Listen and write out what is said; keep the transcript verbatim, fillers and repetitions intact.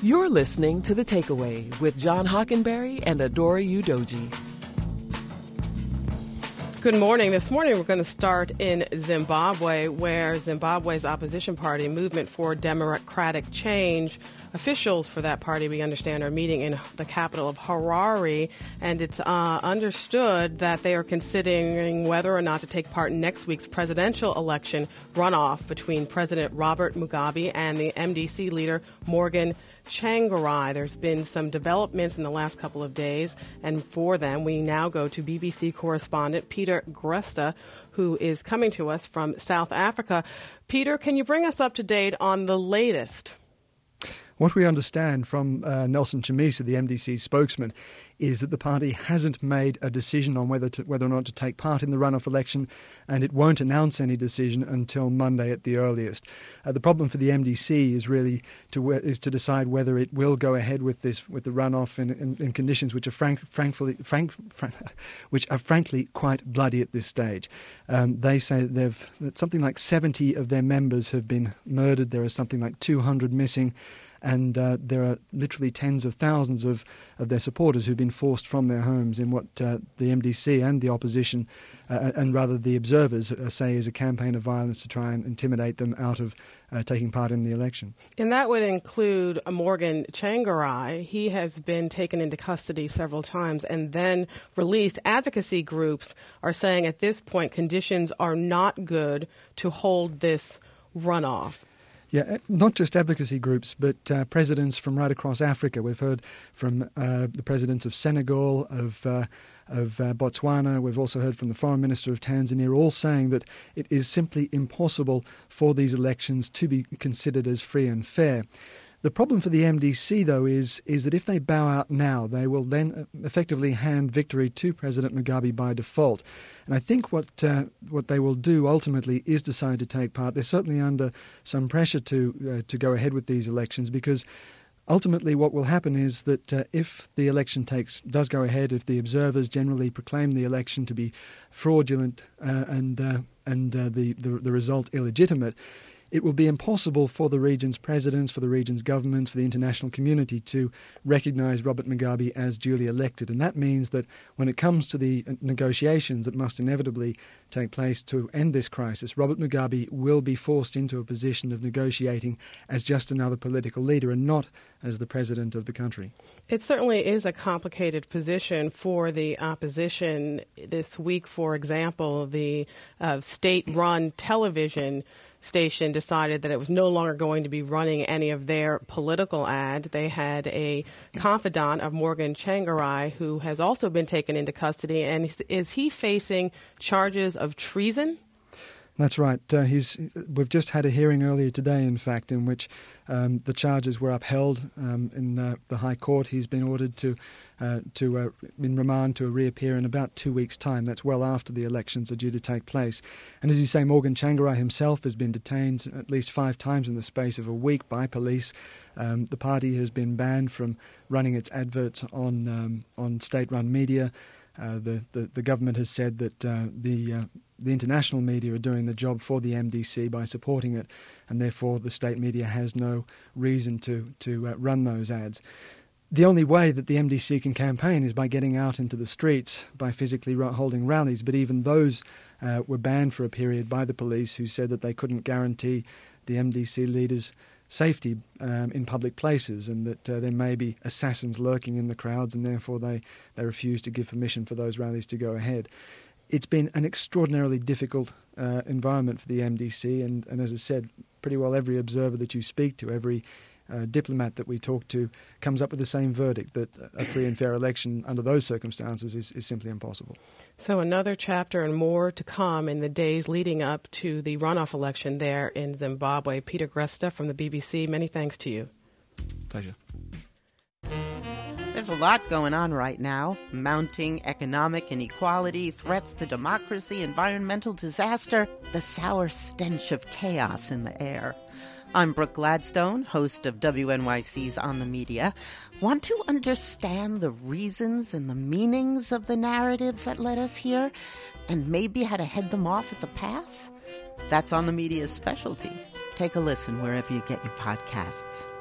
You're listening to The Takeaway with John Hockenberry and Adora Udoji. Good morning. This morning we're going to start in Zimbabwe, where Zimbabwe's opposition party, Movement for Democratic Change, officials for that party, we understand, are meeting in the capital of Harare, and it's uh, understood that they are considering whether or not to take part in next week's presidential election runoff between President Robert Mugabe and the M D C leader Morgan Tsvangirai. There's been some developments in the last couple of days, and for them, we now go to B B C correspondent Peter Gresta, who is coming to us from South Africa. Peter, can you bring us up to date on the latest? What we understand from uh, Nelson Chamisa, the M D C spokesman, is that the party hasn't made a decision on whether to, whether or not to take part in the runoff election, and it won't announce any decision until Monday at the earliest. Uh, the problem for the M D C is really to is to decide whether it will go ahead with this with the runoff in, in, in conditions which are frank, frankly, frank, frank, which are frankly quite bloody at this stage. Um, they say they've that something like seventy of their members have been murdered. There is something like two hundred missing. And uh, there are literally tens of thousands of, of their supporters who've been forced from their homes in what uh, the M D C and the opposition, uh, and rather the observers, uh, say is a campaign of violence to try and intimidate them out of uh, taking part in the election. And that would include Morgan Tsvangirai. He has been taken into custody several times and then released. Advocacy groups are saying at this point conditions are not good to hold this runoff. Yeah, not just advocacy groups, but uh, presidents from right across Africa. We've heard from uh, the presidents of Senegal, of uh, of uh, Botswana. We've also heard from the foreign minister of Tanzania, all saying that it is simply impossible for these elections to be considered as free and fair. The problem for the M D C, though, is is that if they bow out now, they will then effectively hand victory to President Mugabe by default. And I think what uh, what they will do ultimately is decide to take part. They're certainly under some pressure to uh, to go ahead with these elections, because ultimately what will happen is that uh, if the election takes does go ahead, if the observers generally proclaim the election to be fraudulent uh, and uh, and uh, the, the the result illegitimate, it will be impossible for the region's presidents, for the region's governments, for the international community to recognise Robert Mugabe as duly elected. And that means that when it comes to the negotiations that must inevitably take place to end this crisis, Robert Mugabe will be forced into a position of negotiating as just another political leader and not as the president of the country. It certainly is a complicated position for the opposition. This week, for example, the uh, state-run television station decided that it was no longer going to be running any of their political ads. They had a confidant of Morgan Tsvangirai who has also been taken into custody. And is he facing charges of treason? That's right. Uh, he's. We've just had a hearing earlier today, in fact, in which um, the charges were upheld um, in uh, the High Court. He's been ordered to uh, to uh, in remand to reappear in about two weeks' time. That's well after the elections are due to take place. And as you say, Morgan Tsvangirai himself has been detained at least five times in the space of a week by police. Um, the party has been banned from running its adverts on um, on state-run media. Uh, the, the the government has said that uh, the uh, the international media are doing the job for the M D C by supporting it, and therefore the state media has no reason to to uh, run those ads. The only way that the M D C can campaign is by getting out into the streets, by physically holding rallies. But even those uh, were banned for a period by the police, who said that they couldn't guarantee the M D C leaders' safety um, in public places, and that uh, there may be assassins lurking in the crowds, and therefore they, they refuse to give permission for those rallies to go ahead. It's been an extraordinarily difficult uh, environment for the M D C, and, and as I said, pretty well every observer that you speak to, every uh, diplomat that we talk to, comes up with the same verdict, that a free and fair election under those circumstances is, is simply impossible. So another chapter and more to come in the days leading up to the runoff election there in Zimbabwe. Peter Gresta from the B B C, many thanks to you. Pleasure. There's a lot going on right now. Mounting economic inequality, threats to democracy, environmental disaster, the sour stench of chaos in the air. I'm Brooke Gladstone, host of W N Y C's On the Media. Want to understand the reasons and the meanings of the narratives that led us here, and maybe how to head them off at the pass? That's On the Media's specialty. Take a listen wherever you get your podcasts.